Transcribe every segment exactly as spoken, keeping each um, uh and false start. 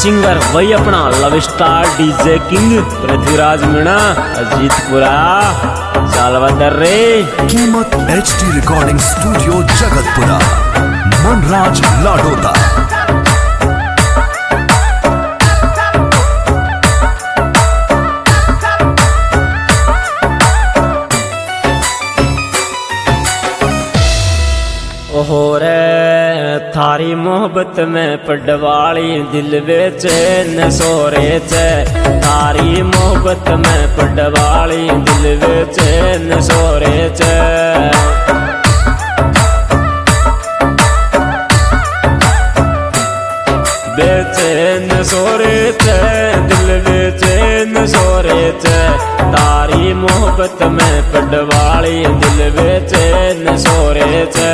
Singer वही अपना love star DJ king Prithviraj Meena Ajitpura Salwadar रे कीमत HD recording studio Jagatpura Manraj Ladota. ओहो रे थारी मोहब्बत में पडवाली दिल बेच न सोरे चे, थारी मोहब्बत में पडवाली दिल बेच न सोरे चे। बेचैन सोरे चे दिल बेचैन सोरे चे, तारी मोहब्बत में पडवाली दिल बेचैन सोरे चे।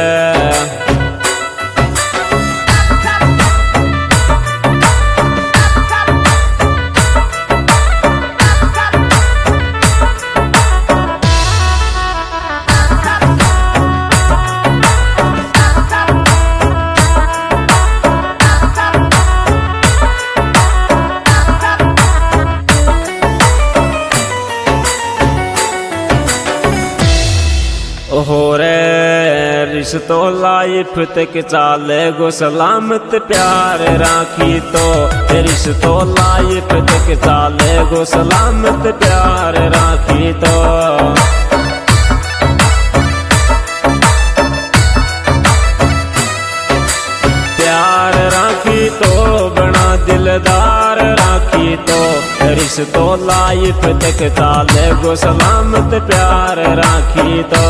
ओहो रे रिश्तो लाइफ तक चाले गो सलामत प्यार राखी तो, रिश्तो लाइफ तक चाले गो सलामत प्यार राखी तो। प्यार राखी तो बना दिलदार राखी तो, रिश्तो लाइफ तक चाले गो सलामत प्यार राखी तो।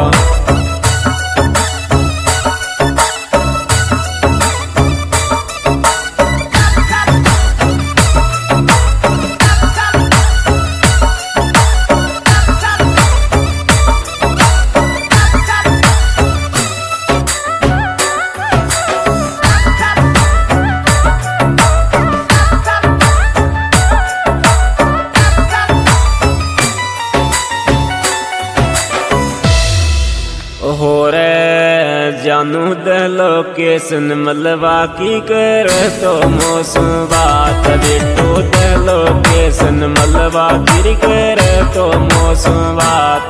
ओहो रे जानू दलो केसन मलवा की कर तो मौसम बात, बेटो दलो केसन मलवा की कर तो मौसम बात।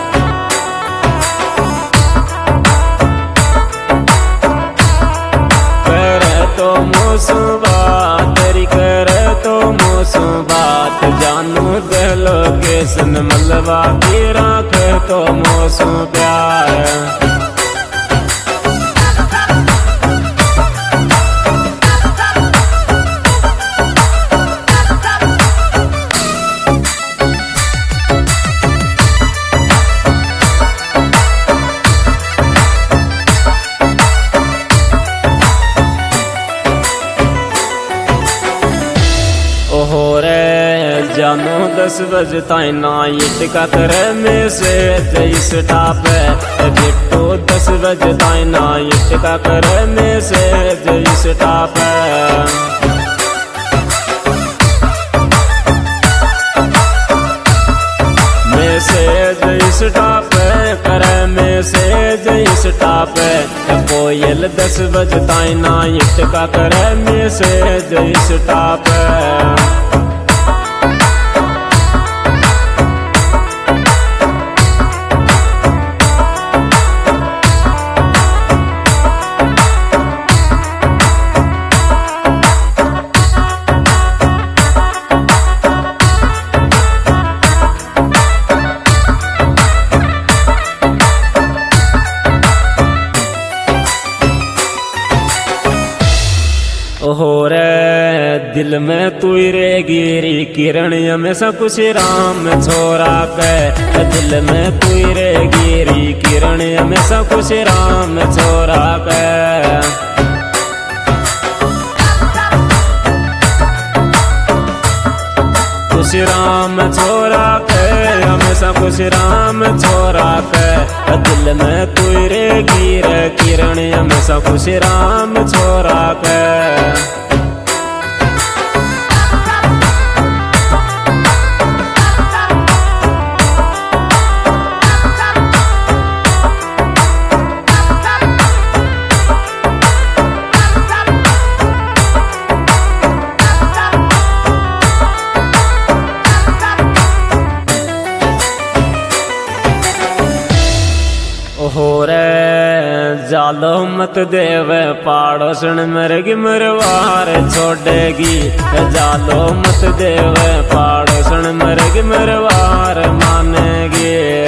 कर तो मौसम बात तेरी कर तो मौसम बात, जानू दलो केसन मलवा की राख तो मौसम प्यार। ओहो रे जानू दस बजे ताई नाइट का करे में से जैस टाप है, बिट्टो दस बजे ताई नाइट का करे में से जैस टाप है। में से जैस टाप है करे में से जैस टाप है, कोयल दस बजे ताई नाइट का करे में से जैस टाप है। ओहो रे दिल में तू रे गिरी किरण हमेशा कुछ राम छोरा के, दिल में तू रे गिरी किरण हमेशा कुछ राम छोरा के। कुछ राम छोरा के हमेशा कुछ राम छोरा के, दिल में तू रे गिर किरण हमेशा कुछ राम छोरा के। जालो मत देवे पाड़ोसन मरगी मरवार छोड़ेगी। जालो मत देवे पाड़ोसन मरगी मरवार मानेगी।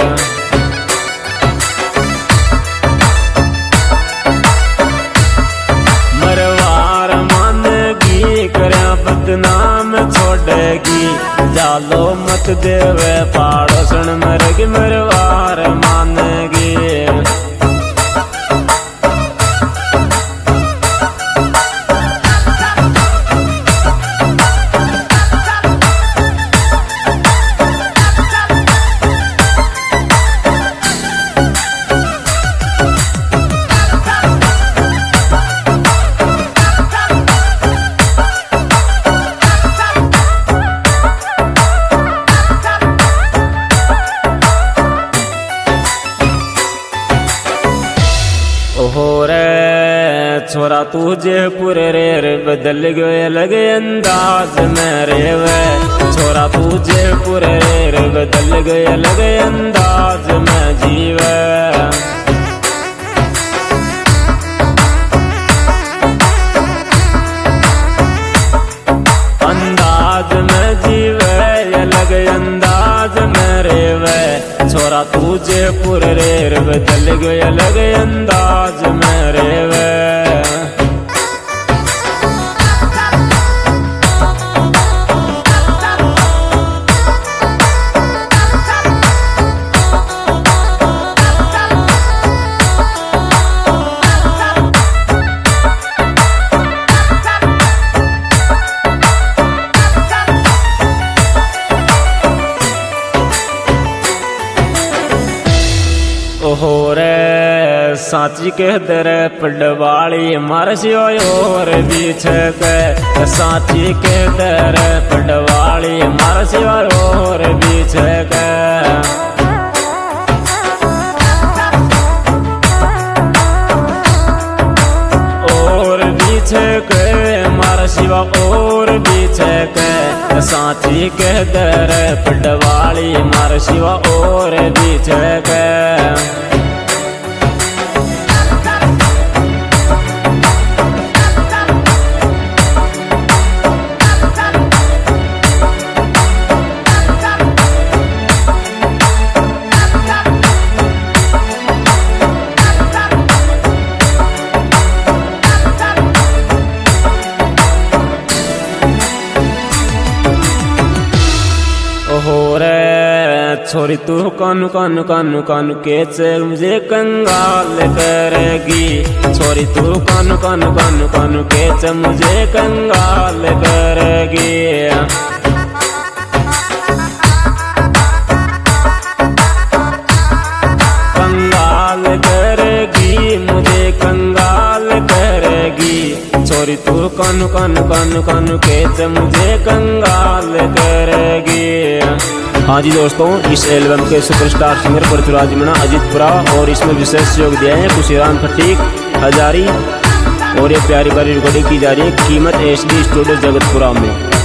मरवार मानेगी करया बदनाम छोड़ेगी। जालो मत देवे पाड़ोसन मरगी मरवार मानेगी। ओहो रे छोरा तू जयपुर रे बदल गए लगे अंदाज मेरे वे। छोरा तू जयपुर रे बदल गए लगे अंदाज में जीवे। अंदाज में जीवे लगे अंदाज मेरे वे। छोरा तू जयपुर रे बदल गए लगे अंदाज मेरे वे। ओहो रे साची कह दर पडवाली मारसी और बीच के। साची कह दर पडवाली मारसी और बीच के। और बीच के मार शिवा और बीच के। साची कह दर पडवाली मार शिवा और बीच के। ओहो रे छोरी तू कानू कानू कानू कानू के मुझे कंगाल करेगी। छोरी तू कानू कानू कानू कानू के मुझे कंगाल करेगी। कंगाल करेगी मुझे कंगाल करेगी। छोरी तू कानू कानू कानू कानू के मुझे कंगाल करेगी। हाँ जी दोस्तों, इस एल्बम के superstar singer Prithviraj Meena, Ajitpura और इसमें विशेष सहयोग दिया है खुशीराम फटीक हजारी। और ये प्यारी प्यारी रिकॉर्डिंग की जा रही है कीमत एच डी स्टूडियो जगतपुरा में।